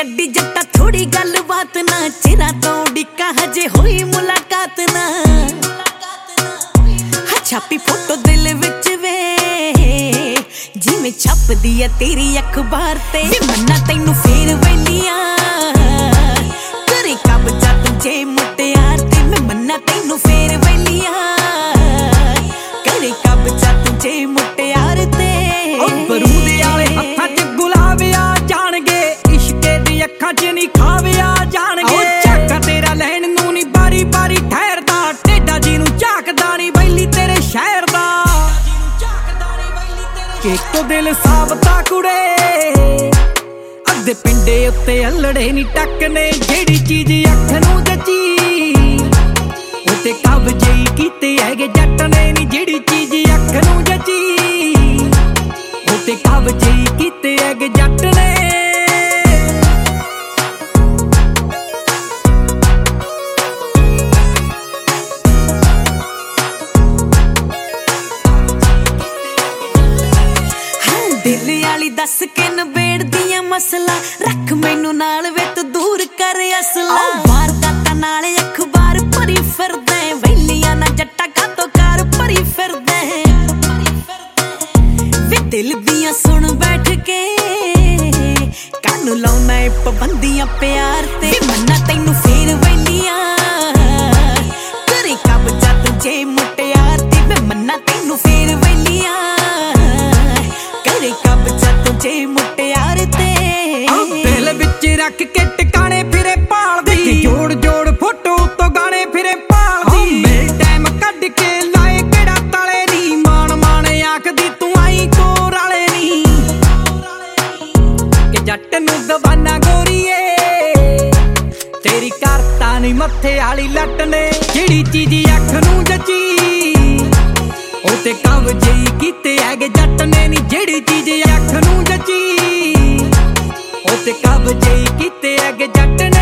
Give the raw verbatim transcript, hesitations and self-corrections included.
गड्डी जट्टा थोड़ी गल बात ना, चिरा तो डिक्का हजे होई मुलाकात ना। छापी फोटो दिल विच वे जिवें छपदी है तेरी अखबार ते। मन्ना तैनू फेर वेलियां करे कब्जा तुझे मुटियार ते। मैं मन्ना तैनू फेर वेलियां करे कब्जा तुझे मुटियार ते। बरूदे आले हत्थां च गुलाब आ जाणगे, इश्के दी अखां च नी खावे आ जाणगे। झाका तेरा लैण नूं नी बारी बारी ठहरदा, टेढ़ा जी नूं झाकदा नी वैली तेरे शहर दा। केको दिल साबता कुड़े अद्धे पिंडे उत्ते अल्लड़े नी टकने। जेड़ी चीज अख नूं जची उत्ते कब्जे कीते हैगे जट ने नी। जेड़ी चीज अख नूं जची उत्ते कब्जे कीते हैगे जट ने। दिल आली दस के नबेड़ दियां मसला, रख मैनू नाल वे तू दूर कर असला। वारदातां नाल अखबार भरी फिरदे, वेलियां ना जट्टा कातों कार भरी फिरदे। वे दिल दियां सुन बैठ के कानू लाउना ए पाबंदियां प्यार ते। मन्ना तैनू फेर वेलियां करे कब्जा तुझे मुटियार ते। मैं मन्ना तैनू फेर वेलियां करे कब्जा तुझे मुटियार ते। दिल विच रख के टिकाने फिरे भालदी, जोड़ जोड़ फोटो तो गाने फिरे भालदी। मेरे टाइम कढ के लाए केड़ा ताले नी, मान मान आखदी तू आई कोर वाले नी। कि जट नूं दवाना गोरीए तेरी करता नी मत्थे वाली लट ने। जेड़ी चीज अख नूं जची ओते कब्जे कीते हैगे जट ने नी। जेड़ी चीज अख नूं जची ओते कब्जे कीते हैगे जट ने।